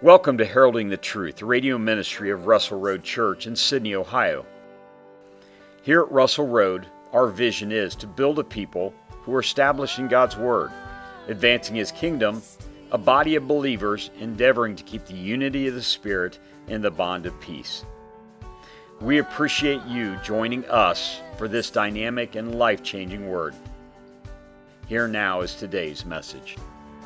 Welcome to Heralding the Truth, the radio ministry of Russell Road Church in Sydney, Ohio. Here at Russell Road, our vision is to build a people who are establishing God's Word, advancing His kingdom, a body of believers endeavoring to keep the unity of the Spirit and the bond of peace. We appreciate you joining us for this dynamic and life-changing Word. Here now is today's message.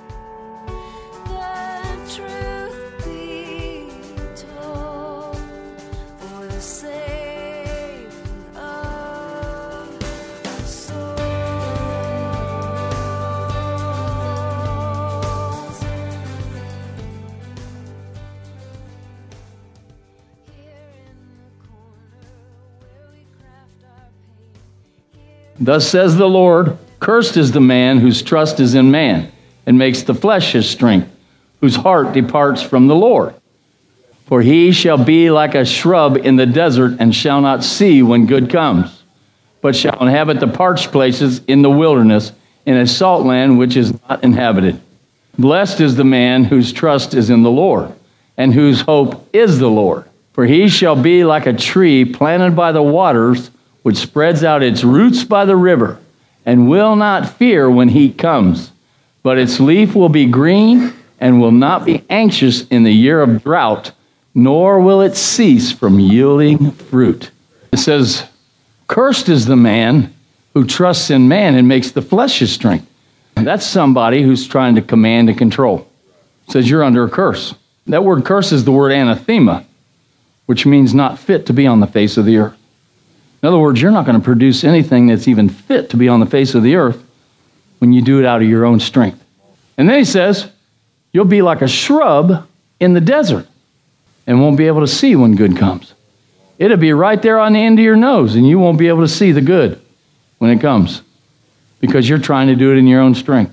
Thus says the Lord, cursed is the man whose trust is in man, and makes the flesh his strength, whose heart departs from the Lord. For he shall be like a shrub in the desert, and shall not see when good comes, but shall inhabit the parched places in the wilderness, in a salt land which is not inhabited. Blessed is the man whose trust is in the Lord, and whose hope is the Lord. For he shall be like a tree planted by the waters, which spreads out its roots by the river, and will not fear when heat comes. But its leaf will be green, and will not be anxious in the year of drought, nor will it cease from yielding fruit. It says, cursed is the man who trusts in man and makes the flesh his strength. And that's somebody who's trying to command and control. It says you're under a curse. That word curse is the word anathema, which means not fit to be on the face of the earth. In other words, you're not going to produce anything that's even fit to be on the face of the earth when you do it out of your own strength. And then he says, you'll be like a shrub in the desert and won't be able to see when good comes. It'll be right there on the end of your nose, and you won't be able to see the good when it comes because you're trying to do it in your own strength.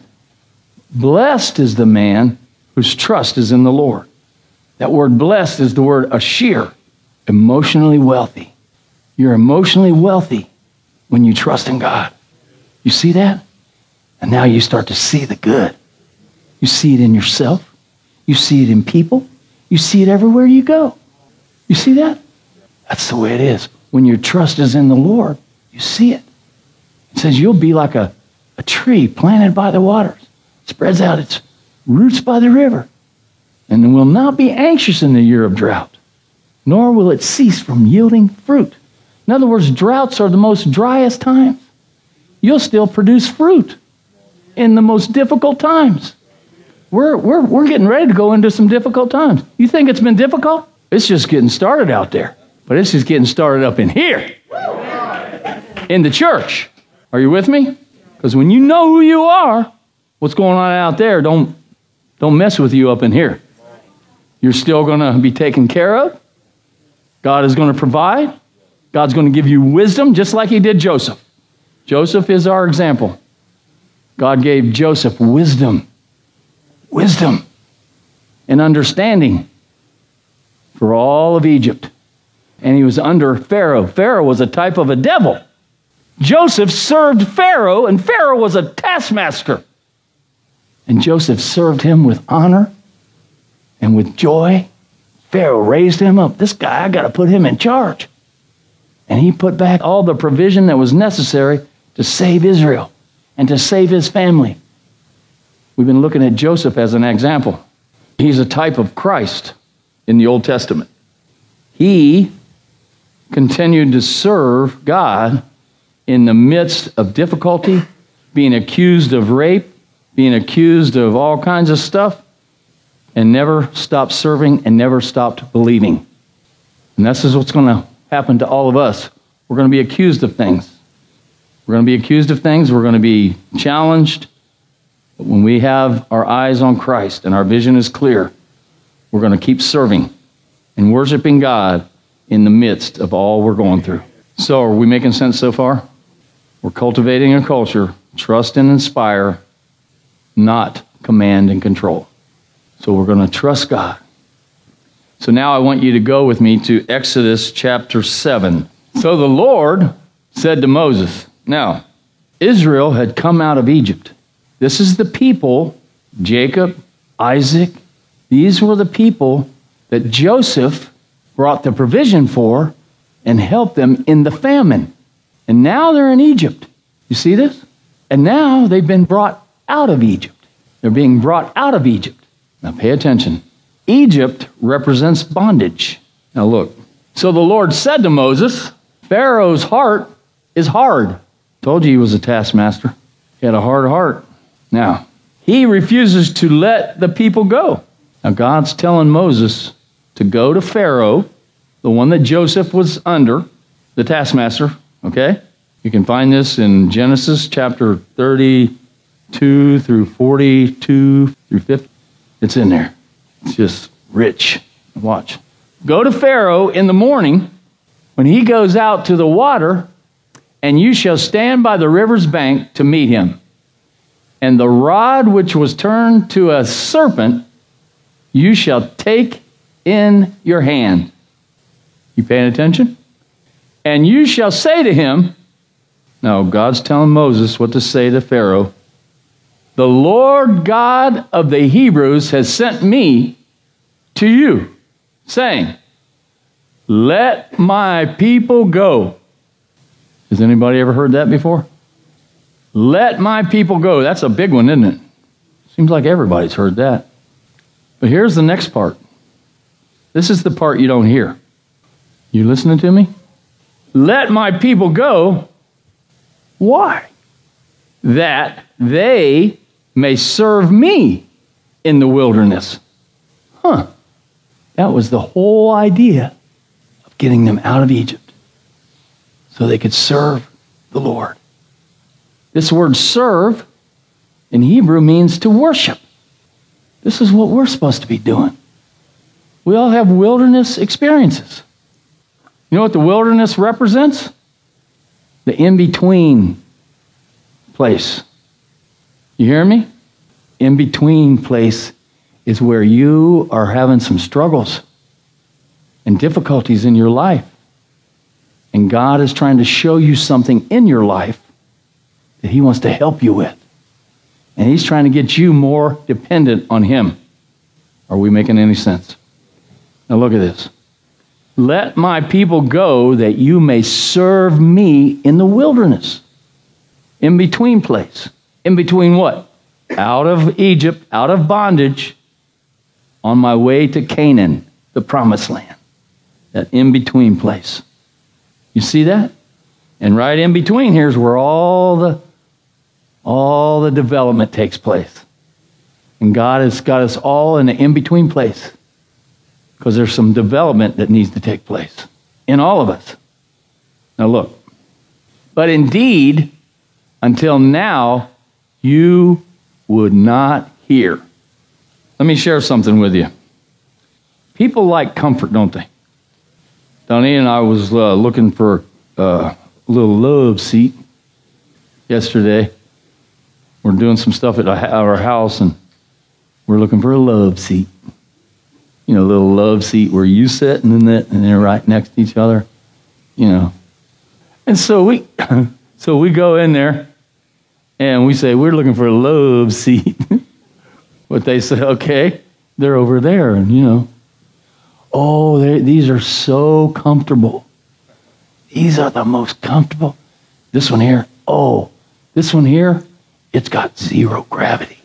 Blessed is the man whose trust is in the Lord. That word blessed is the word ashir, emotionally wealthy. You're emotionally wealthy when you trust in God. You see that? And now you start to see the good. You see it in yourself. You see it in people. You see it everywhere you go. You see that? That's the way it is. When your trust is in the Lord, you see it. It says you'll be like a tree planted by the waters. Spreads out its roots by the river. And will not be anxious in the year of drought, nor will it cease from yielding fruit. In other words, droughts are the most driest times. You'll still produce fruit in the most difficult times. We're getting ready to go into some difficult times. You think it's been difficult? It's just getting started out there. But it's just getting started up in here, in the church. Are you with me? Because when you know who you are, what's going on out there, don't mess with you up in here. You're still going to be taken care of. God is going to provide. God's going to give you wisdom, just like He did Joseph. Joseph is our example. God gave Joseph wisdom and understanding for all of Egypt. And he was under Pharaoh. Pharaoh was a type of a devil. Joseph served Pharaoh, and Pharaoh was a taskmaster. And Joseph served him with honor and with joy. Pharaoh raised him up. This guy, I got to put him in charge. And he put back all the provision that was necessary to save Israel and to save his family. We've been looking at Joseph as an example. He's a type of Christ in the Old Testament. He continued to serve God in the midst of difficulty, being accused of rape, being accused of all kinds of stuff, and never stopped serving and never stopped believing. And this is what's going to happen to all of us. We're going to be accused of things. We're going to be accused of things. We're going to be challenged. But when we have our eyes on Christ and our vision is clear, we're going to keep serving and worshiping God in the midst of all we're going through. So are we making sense so far? We're cultivating a culture, trust and inspire, not command and control. So we're going to trust God. So now I want you to go with me to Exodus chapter 7. So the Lord said to Moses, now, Israel had come out of Egypt. This is the people, Jacob, Isaac, These were the people that Joseph brought the provision for and helped them in the famine. And now they're in Egypt. You see this? And now they've been brought out of Egypt. They're being brought out of Egypt. Now pay attention. Egypt represents bondage. Now look. So the Lord said to Moses, Pharaoh's heart is hard. Told you he was a taskmaster. He had a hard heart. Now, he refuses to let the people go. Now God's telling Moses to go to Pharaoh, the one that Joseph was under, the taskmaster, okay? You can find this in Genesis chapter 32 through 42 through 50. It's in there. It's just rich. Watch. Go to Pharaoh in the morning when he goes out to the water, and you shall stand by the river's bank to meet him. And the rod which was turned to a serpent, you shall take in your hand. You paying attention? And you shall say to him, now God's telling Moses what to say to Pharaoh. The Lord God of the Hebrews has sent me to you, saying, let my people go. Has anybody ever heard that before? Let my people go. That's a big one, isn't it? Seems like everybody's heard that. But here's the next part. This is the part you don't hear. You listening to me? Let my people go. Why? That they may serve me in the wilderness. That was the whole idea of getting them out of Egypt, so they could serve the Lord. This word serve in Hebrew means to worship. This is what we're supposed to be doing. We all have wilderness experiences. You know what the wilderness represents? The in-between place. You hear me? In-between place is where you are having some struggles and difficulties in your life. And God is trying to show you something in your life that he wants to help you with. And he's trying to get you more dependent on him. Are we making any sense? Now look at this. Let my people go that you may serve me in the wilderness. In between place. In between what? Out of Egypt, out of bondage, on my way to Canaan, the promised land. That in between place. You see that? And right in between here is where all the development takes place. And God has got us all in the in-between place. Because there's some development that needs to take place in all of us. Now look. But indeed, until now, you would not hear. Let me share something with you. People like comfort, don't they? Donnie and I was looking for a little love seat yesterday. We're doing some stuff at our house, and we're looking for a love seat. You know, a little love seat where you sit and they're right next to each other. You know. And so we go in there and we say, we're looking for a love seat. But they say, okay, they're over there, and you know. Oh, these are so comfortable. These are the most comfortable. This one here, this one here, it's got zero gravity.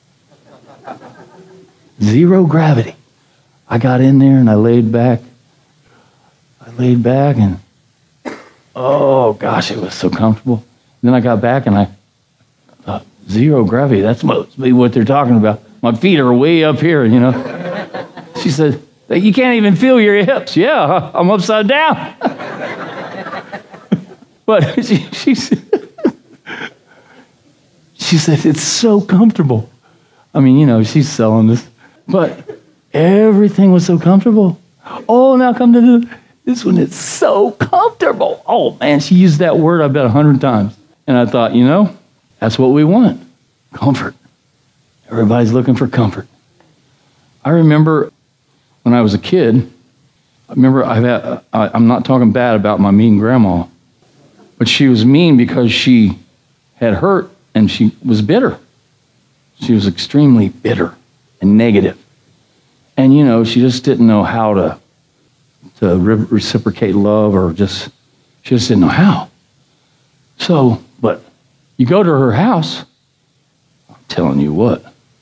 Zero gravity. I got in there and I laid back. And oh gosh, it was so comfortable. Then I got back and I thought, zero gravity, that's must be what they're talking about. My feet are way up here, you know. She said, you can't even feel your hips. Yeah, I'm upside down. But she said, it's so comfortable. I mean, you know, she's selling this. But everything was so comfortable. Oh, now come to this one. It's so comfortable. Oh, man, she used that word, I bet, 100 times. And I thought, you know, that's what we want. Comfort. Everybody's looking for comfort. I remember when I was a kid, I'm not talking bad about my mean grandma, but she was mean because she had hurt and she was bitter. She was extremely bitter and negative. And, she just didn't know how to reciprocate love, or she just didn't know how. So, but you go to her house, I'm telling you what,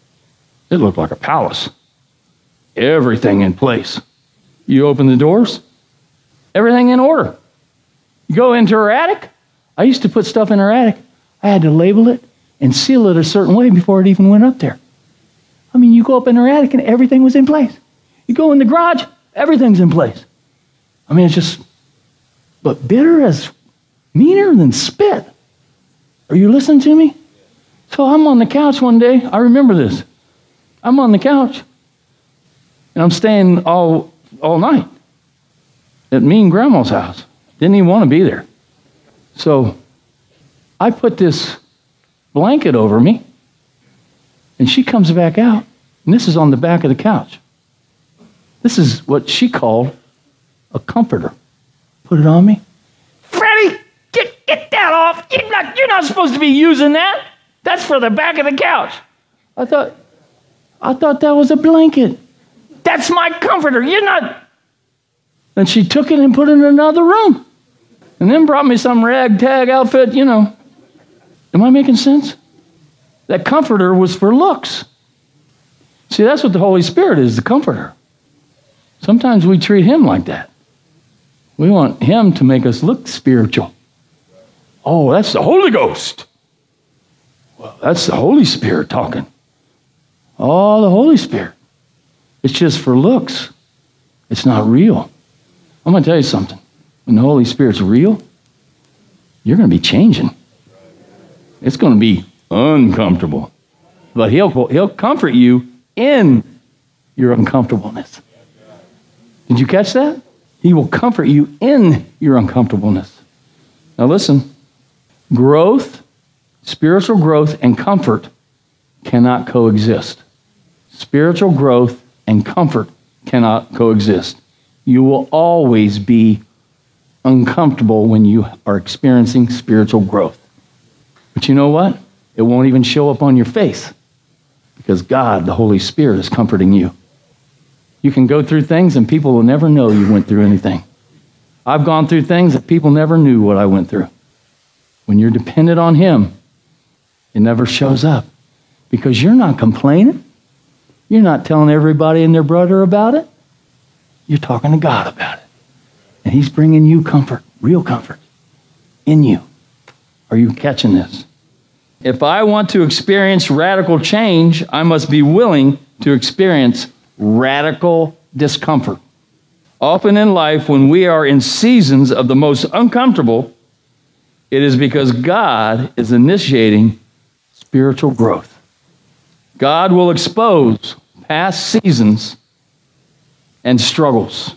it looked like a palace. Everything in place. You open the doors, everything in order. You go into her attic. I used to put stuff in her attic. I had to label it and seal it a certain way before it even went up there. I mean, you go up in her attic and everything was in place. You go in the garage, everything's in place. I mean, it's just, but bitter as meaner than spit. Are you listening to me? So I'm on the couch one day. I remember this. I'm on the couch, and I'm staying all night at me and Grandma's house. Didn't even want to be there. So I put this blanket over me, and she comes back out, and this is on the back of the couch. This is what she called a comforter. Put it on me. Freddie, get that off. You're not supposed to be using that. That's for the back of the couch. I thought that was a blanket. That's my comforter. You're not. And she took it and put it in another room. And then brought me some ragtag outfit, Am I making sense? That comforter was for looks. See, that's what the Holy Spirit is, the comforter. Sometimes we treat him like that. We want him to make us look spiritual. Oh, that's the Holy Ghost. Well, that's the Holy Spirit talking. Oh, the Holy Spirit. It's just for looks. It's not real. I'm going to tell you something. When the Holy Spirit's real, you're going to be changing. It's going to be uncomfortable. But he'll comfort you in your uncomfortableness. Did you catch that? He will comfort you in your uncomfortableness. Now listen, growth, spiritual growth and comfort cannot coexist. Spiritual growth and comfort cannot coexist. You will always be uncomfortable when you are experiencing spiritual growth. But you know what? It won't even show up on your face because God, the Holy Spirit, is comforting you. You can go through things and people will never know you went through anything. I've gone through things that people never knew what I went through. When you're dependent on him, it never shows up because you're not complaining. You're not telling everybody and their brother about it. You're talking to God about it. And he's bringing you comfort, real comfort, in you. Are you catching this? If I want to experience radical change, I must be willing to experience radical discomfort. Often in life, when we are in seasons of the most uncomfortable, it is because God is initiating spiritual growth. God will expose past seasons and struggles.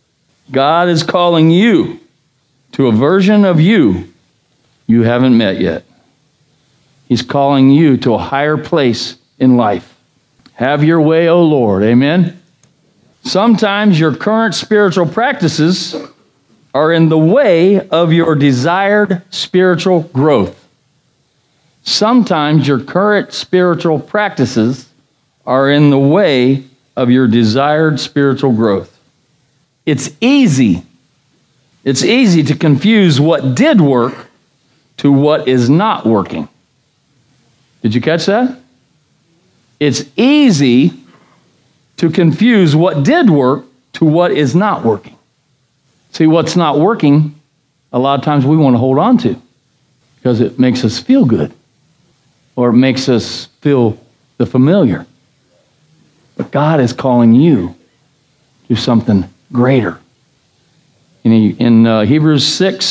God is calling you to a version of you haven't met yet. He's calling you to a higher place in life. Have your way, O Lord. Amen? Sometimes your current spiritual practices are in the way of your desired spiritual growth. Sometimes your current spiritual practices are in the way of your desired spiritual growth. It's easy to confuse what did work to what is not working. Did you catch that? It's easy to confuse what did work to what is not working. See, what's not working, a lot of times we want to hold on to because it makes us feel good or it makes us feel the familiar. But God is calling you to something greater. In Hebrews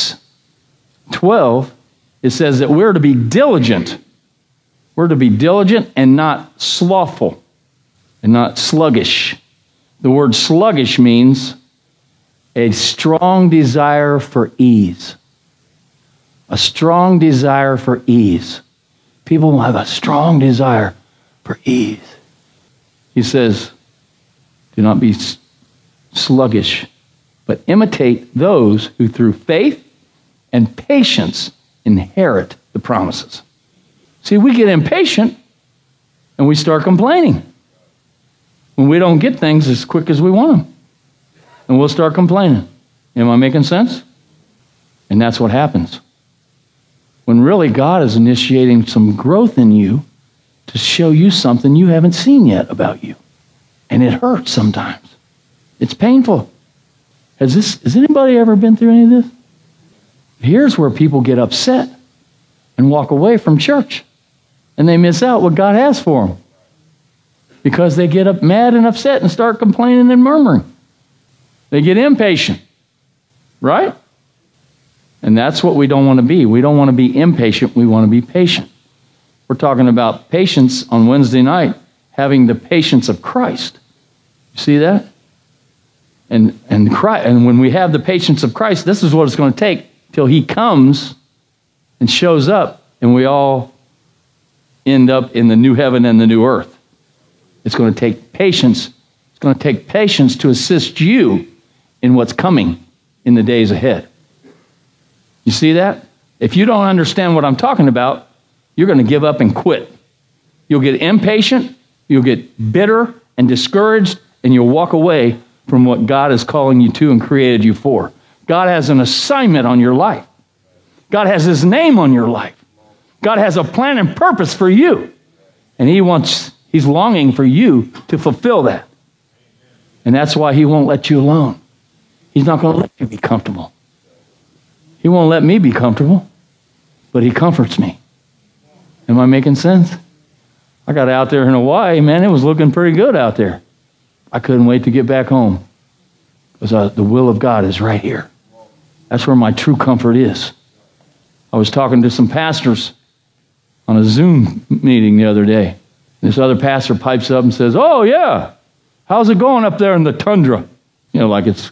6:12, it says that we're to be diligent. We're to be diligent and not slothful and not sluggish. The word sluggish means a strong desire for ease. A strong desire for ease. People have a strong desire for ease. He says, do not be sluggish, but imitate those who through faith and patience inherit the promises. See, we get impatient and we start complaining. when we don't get things as quick as we want them. And we'll start complaining. Am I making sense? And that's what happens. When really God is initiating some growth in you to show you something you haven't seen yet about you. And it hurts sometimes. It's painful. Has anybody ever been through any of this? Here's where people get upset and walk away from church. And they miss out what God has for them. Because they get mad and upset and start complaining and murmuring. They get impatient. Right? And that's what we don't want to be. We don't want to be impatient. We want to be patient. We're talking about patience on Wednesday night, having the patience of Christ. You see that? And when we have the patience of Christ, this is what it's going to take till he comes and shows up and we all end up in the new heaven and the new earth. It's going to take patience. It's going to take patience to assist you in what's coming in the days ahead. You see that? If you don't understand what I'm talking about, you're going to give up and quit. You'll get impatient, you'll get bitter and discouraged, and you'll walk away from what God is calling you to and created you for. God has an assignment on your life. God has his name on your life. God has a plan and purpose for you. And he's longing for you to fulfill that. And that's why he won't let you alone. He's not going to let you be comfortable. He won't let me be comfortable, but he comforts me. Am I making sense? I got out there in Hawaii, man, it was looking pretty good out there. I couldn't wait to get back home because the will of God is right here. That's where my true comfort is. I was talking to some pastors on a Zoom meeting the other day. This other pastor pipes up and says, "Oh, yeah, how's it going up there in the tundra?" Like it's,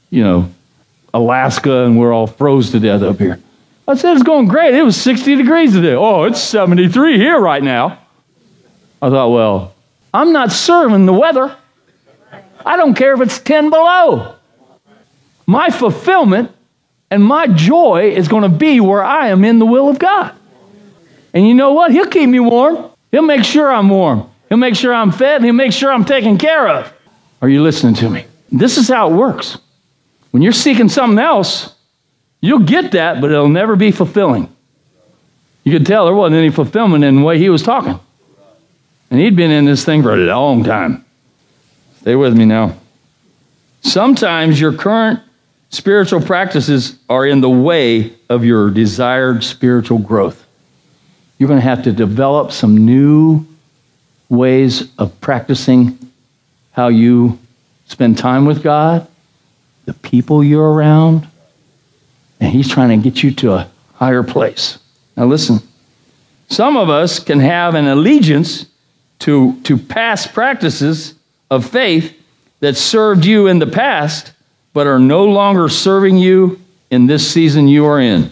Alaska and we're all froze to death up here. I said, "It's going great. It was 60 degrees today." "Oh, it's 73 here right now." I thought, well, I'm not serving the weather. I don't care if it's 10 below. My fulfillment and my joy is going to be where I am in the will of God. And you know what? He'll keep me warm. He'll make sure I'm warm. He'll make sure I'm fed, and he'll make sure I'm taken care of. Are you listening to me? This is how it works. When you're seeking something else, you'll get that, but it'll never be fulfilling. You could tell there wasn't any fulfillment in the way he was talking. And he'd been in this thing for a long time. Stay with me now. Sometimes your current spiritual practices are in the way of your desired spiritual growth. You're going to have to develop some new ways of practicing how you spend time with God, the people you're around, and he's trying to get you to a higher place. Now listen, some of us can have an allegiance to past practices of faith that served you in the past, but are no longer serving you in this season you are in.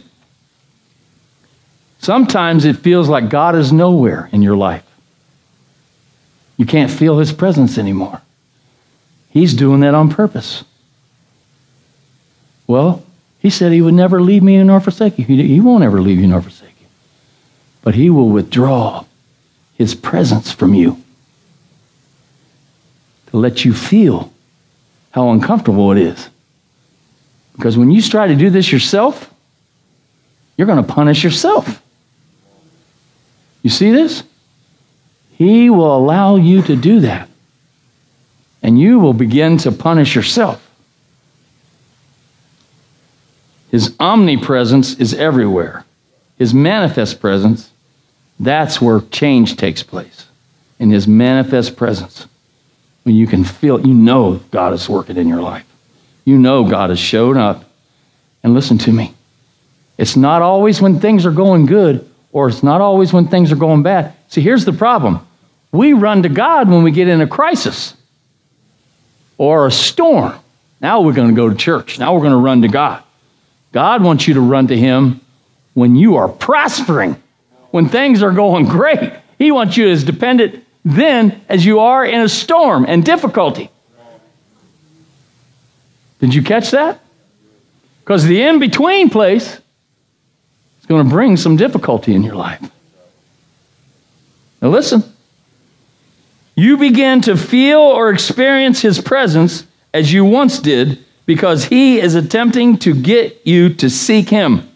Sometimes it feels like God is nowhere in your life. You can't feel his presence anymore. He's doing that on purpose. Well, he said he would never leave me nor forsake you. He won't ever leave you nor forsake you. But he will withdraw his presence from you to let you feel how uncomfortable it is. Because when you try to do this yourself, you're going to punish yourself. You see this? He will allow you to do that. And you will begin to punish yourself. His omnipresence is everywhere. His manifest presence, that's where change takes place. In his manifest presence. When you can feel, God is working in your life. God has showed up. And listen to me. It's not always when things are going good, or it's not always when things are going bad. See, here's the problem. We run to God when we get in a crisis or a storm. Now we're going to go to church. Now we're going to run to God. God wants you to run to him when you are prospering, when things are going great. He wants you as dependent then as you are in a storm and difficulty. Did you catch that? Because the in-between place is going to bring some difficulty in your life. Now listen, You begin to feel or experience his presence as you once did because he is attempting to get you to seek him.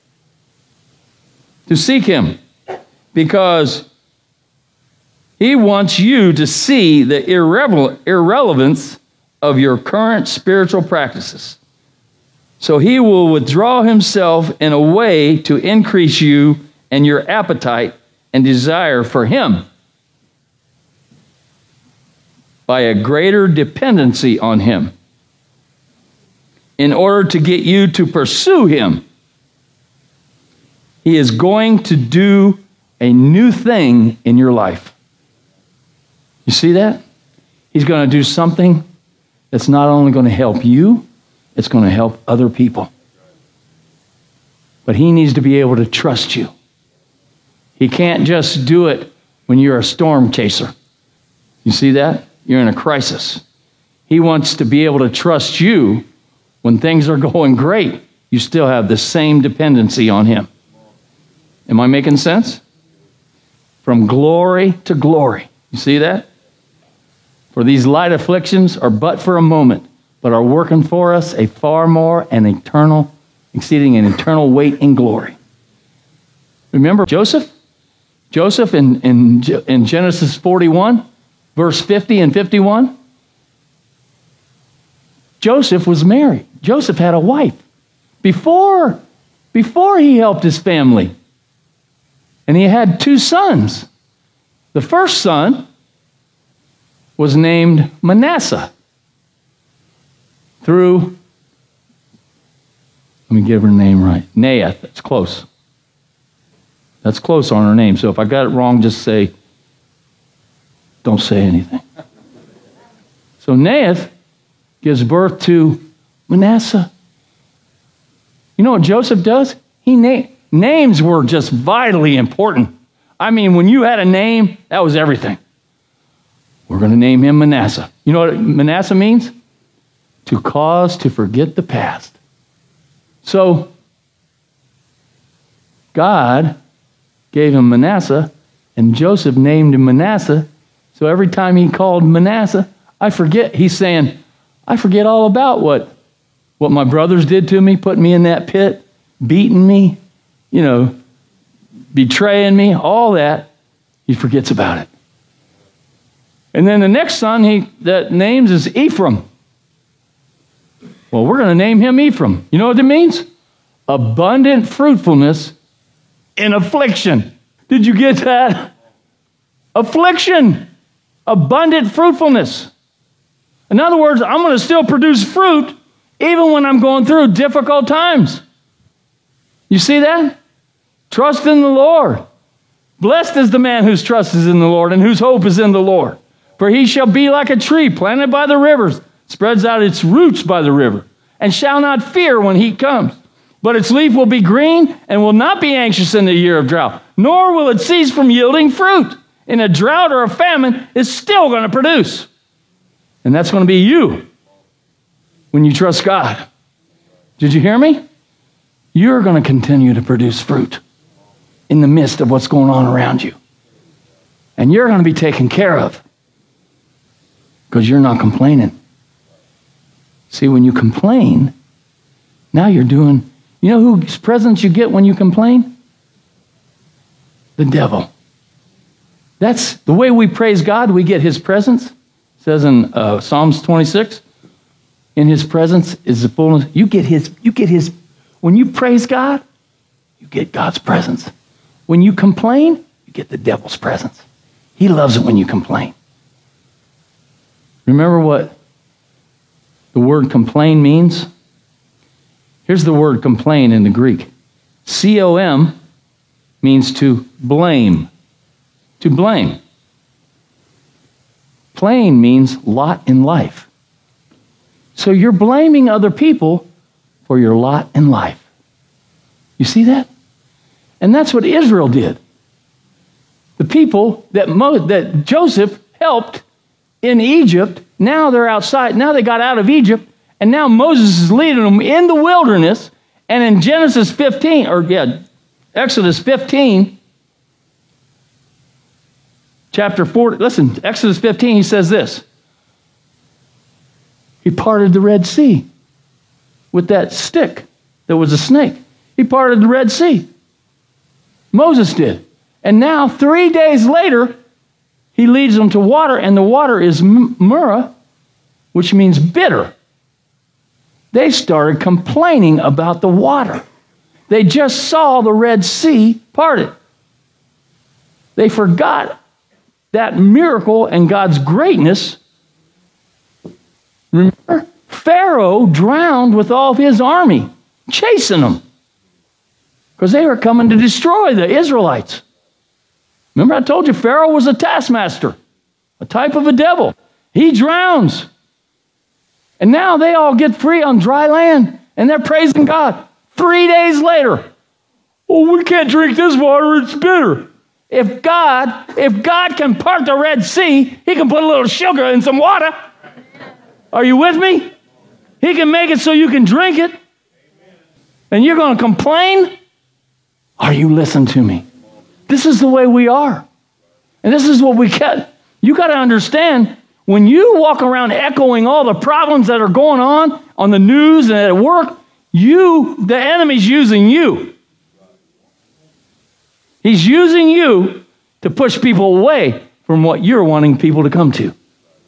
To seek him. Because he wants you to see the irrelevance of your current spiritual practices. So he will withdraw himself in a way to increase you and your appetite and desire for him by a greater dependency on him in order to get you to pursue him. He is going to do a new thing in your life. You see that? He's going to do something that's not only going to help you, it's going to help other people. But he needs to be able to trust you. He can't just do it when you're a storm chaser. You see that? You're in a crisis. He wants to be able to trust you when things are going great. You still have the same dependency on him. Am I making sense? From glory to glory. You see that? For these light afflictions are but for a moment, but are working for us a far more and eternal, exceeding an eternal weight in glory. Remember Joseph? Joseph in Genesis 41, verse 50 and 51. Joseph was married. Joseph had a wife before he helped his family. And he had 2 sons. The first son was named Manasseh. Let me give her name right. Naath. That's close. That's close on her name. So if I got it wrong, just say, don't say anything. So Naath gives birth to Manasseh. You know what Joseph does? Names were just vitally important. I mean, when you had a name, that was everything. We're going to name him Manasseh. You know what Manasseh means? To cause to forget the past. So, God gave him Manasseh, and Joseph named him Manasseh. So every time he called Manasseh, I forget. He's saying, I forget all about what my brothers did to me, putting me in that pit, beating me, betraying me, all that. He forgets about it. And then the next son that names is Ephraim. Well, we're going to name him Ephraim. You know what it means? Abundant fruitfulness in affliction. Did you get that? Affliction. Abundant fruitfulness. In other words, I'm going to still produce fruit even when I'm going through difficult times. You see that? Trust in the Lord. Blessed is the man whose trust is in the Lord and whose hope is in the Lord. For he shall be like a tree planted by the rivers, spreads out its roots by the river, and shall not fear when heat comes. But its leaf will be green and will not be anxious in the year of drought, nor will it cease from yielding fruit. In a drought or a famine, it's still going to produce. And that's going to be you when you trust God. Did you hear me? You're going to continue to produce fruit in the midst of what's going on around you. And you're going to be taken care of because you're not complaining. See, when you complain, now you're doing, you know whose presence you get when you complain? The devil. That's the way we praise God, we get his presence. It says in Psalms 26, in his presence is the fullness. You get his, when you praise God, you get God's presence. When you complain, you get the devil's presence. He loves it when you complain. Remember what the word complain means? Here's the word complain in the Greek. C-O-M means to blame. To blame. Plain means lot in life. So you're blaming other people for your lot in life. You see that? And that's what Israel did. The people that Joseph helped in Egypt, now they're outside. Now they got out of Egypt, and now Moses is leading them in the wilderness. And in Exodus 15, chapter 40, listen, Exodus 15, he says this. He parted the Red Sea with that stick that was a snake. He parted the Red Sea. Moses did. And now, 3 days later, he leads them to water, and the water is Murrah, which means bitter. They started complaining about the water. They just saw the Red Sea parted. They forgot that miracle and God's greatness. Remember, Pharaoh drowned with all of his army, chasing them, because they were coming to destroy the Israelites. Remember, I told you Pharaoh was a taskmaster, a type of a devil. He drowns. And now they all get free on dry land, and they're praising God. 3 days later, oh, we can't drink this water, it's bitter. If God can part the Red Sea, he can put a little sugar in some water. Are you with me? He can make it so you can drink it. And you're going to complain? Are you listening to me? This is the way we are. And this is what we get. You got to understand, when you walk around echoing all the problems that are going on the news and at work, the enemy's using you. He's using you to push people away from what you're wanting people to come to.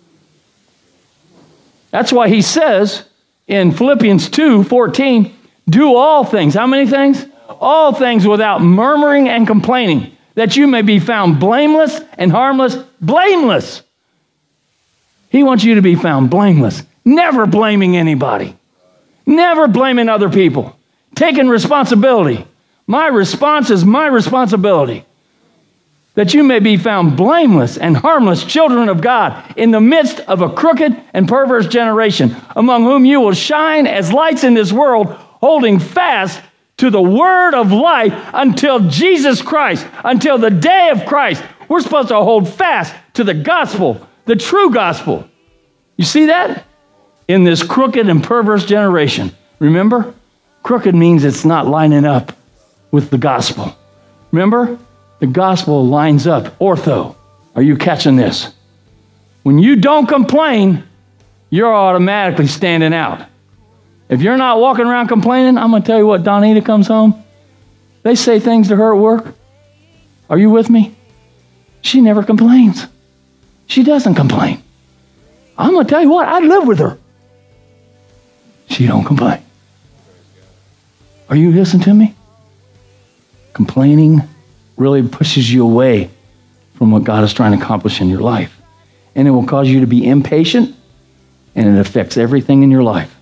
That's why he says in Philippians 2:14, do all things. How many things? All things without murmuring and complaining, that you may be found blameless and harmless. Blameless. He wants you to be found blameless. Never blaming anybody. Never blaming other people. Taking responsibility. My response is my responsibility. That you may be found blameless and harmless children of God in the midst of a crooked and perverse generation, among whom you will shine as lights in this world, holding fast to the word of life until Jesus Christ, until the day of Christ. We're supposed to hold fast to the gospel, the true gospel. You see that? In this crooked and perverse generation. Remember? Crooked means it's not lining up with the gospel. Remember? The gospel lines up. Ortho. Are you catching this? When you don't complain, you're automatically standing out. If you're not walking around complaining, I'm going to tell you what, Donita comes home, they say things to her at work. Are you with me? She never complains. She doesn't complain. I'm going to tell you what, I live with her. She don't complain. Are you listening to me? Complaining really pushes you away from what God is trying to accomplish in your life. And it will cause you to be impatient, and it affects everything in your life.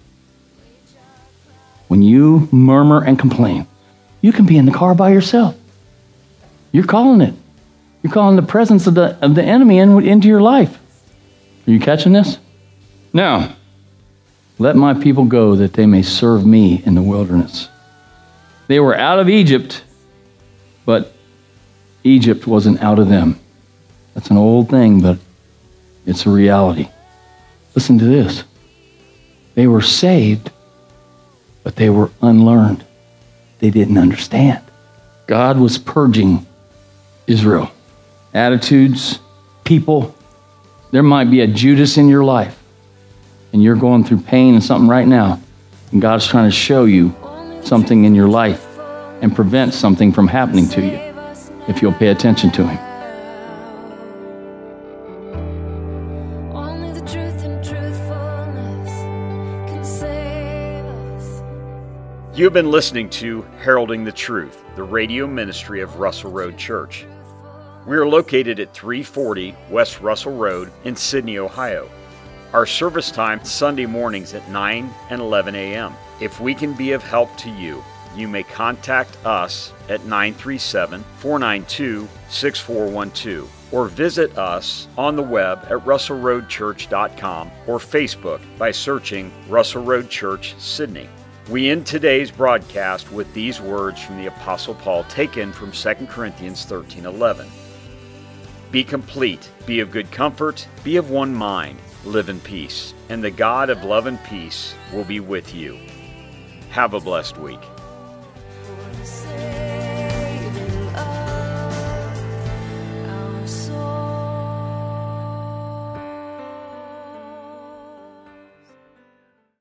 When you murmur and complain, you can be in the car by yourself. You're calling it. You're calling the presence of the enemy into your life. Are you catching this? Now, let my people go that they may serve me in the wilderness. They were out of Egypt, but Egypt wasn't out of them. That's an old thing, but it's a reality. Listen to this. They were saved, but they were unlearned. They didn't understand. God was purging Israel. Attitudes, people. There might be a Judas in your life, and you're going through pain and something right now, and God's trying to show you something in your life and prevent something from happening to you if you'll pay attention to him. You have been listening to Heralding the Truth, the radio ministry of Russell Road Church. We are located at 340 West Russell Road in Sydney, Ohio. Our service time Sunday mornings at 9 and 11 a.m. If we can be of help to you, you may contact us at 937-492-6412 or visit us on the web at russellroadchurch.com or Facebook by searching Russell Road Church, Sydney. We end today's broadcast with these words from the Apostle Paul taken from 2 Corinthians 13:11. Be complete, be of good comfort, be of one mind, live in peace, and the God of love and peace will be with you. Have a blessed week.